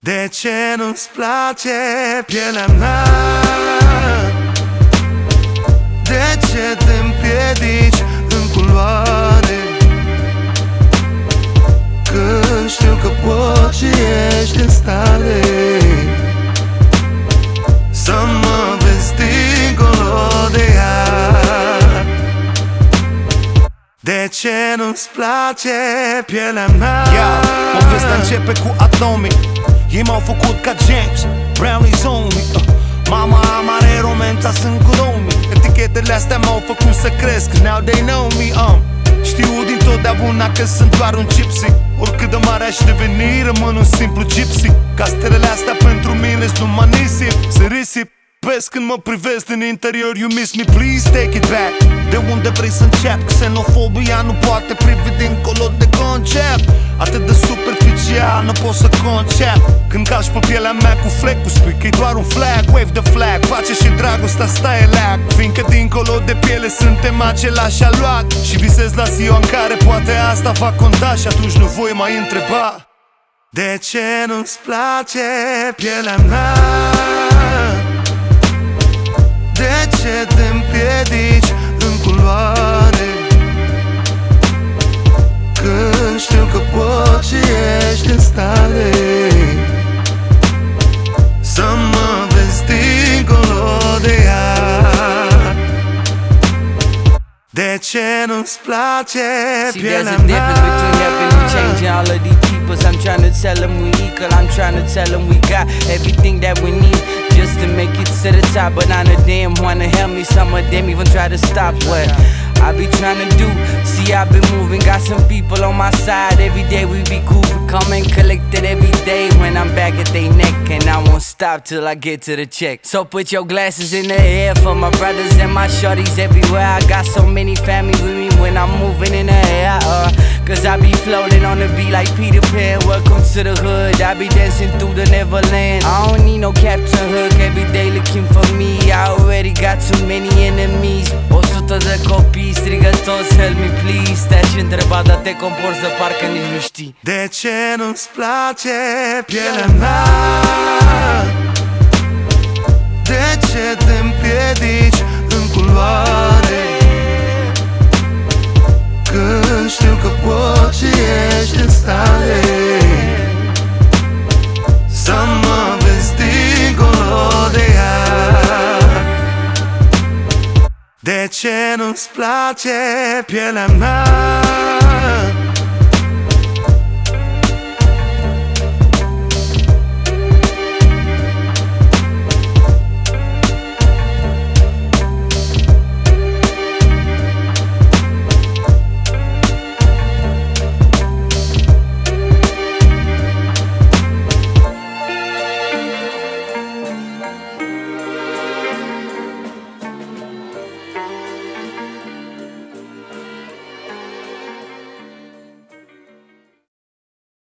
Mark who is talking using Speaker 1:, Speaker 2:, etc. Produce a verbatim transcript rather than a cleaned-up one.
Speaker 1: De ce nu-ți place pielea mea? De ce te împiedici în culoare? Că știu că poți și ești în stare să mă vezi dincolo de ea. De ce nu-ți place pielea mea?
Speaker 2: Yeah, povestea începe cu atomii. Ei m-au făcut ca James, Brownlee zombie uh. Mama amare, romența sunt cu romii. Etichetele astea m-au făcut să cresc, now they know me um. Știu din totdeauna că sunt doar un gypsy. Oricât de mare aș deveni, rămân un simplu gypsy. Castelele astea pentru mine-s numai nisip, se risip. Vezi când mă privesc din interior, you miss me, please take it back. De unde vrei să încep? Xenofobia nu poate privi dincolo de concept. Atât de superficial, nu pot să concep. Când calci pe pielea mea cu flecul, spui că-i doar un flag. Wave the flag, pace și dragostea stai lag. Fiindcă dincolo de piele suntem același aluat. Și visez la ziua în care poate asta va conta. Și atunci nu voi mai întreba:
Speaker 1: de ce nu-ți place pielea mea? De ce te împiedici în culoare? Că știu că poți și ești în stare să mă vezi dincolo de ea. De ce nu-ți place pielea mea?
Speaker 3: See, there's a difference between helping and changing all of these peoples. I'm trying to tell them we equal. I'm trying to tell them we got everything that we need just to make it to the top. But none of them wanna help me. Some of them even try to stop what I be trying to do. See, I've been moving, got some people on my side. Every day we be cool, come and collect it every day. When I'm back at they neck, and I won't stop till I get to the check. So put your glasses in the air for my brothers and my shorties everywhere. I got so many family with me when I'm moving in the air uh, Cause I be floating on the beat like Peter Pan. Welcome to the hood, I be dancing through the Neverland. I don't need no Captain Hook, every day looking for me. I already got too many enemies. O sută de copii strigă toți help me please. Te-aș întreba, dar te comporți de parcă nici nu știi.
Speaker 1: De ce nu-ți place pielea mea? De ce te împiedici în culoare? Că știu că poți și ești în stare să mă vezi dincolo de ea. De ce nu-ți place pielea mea?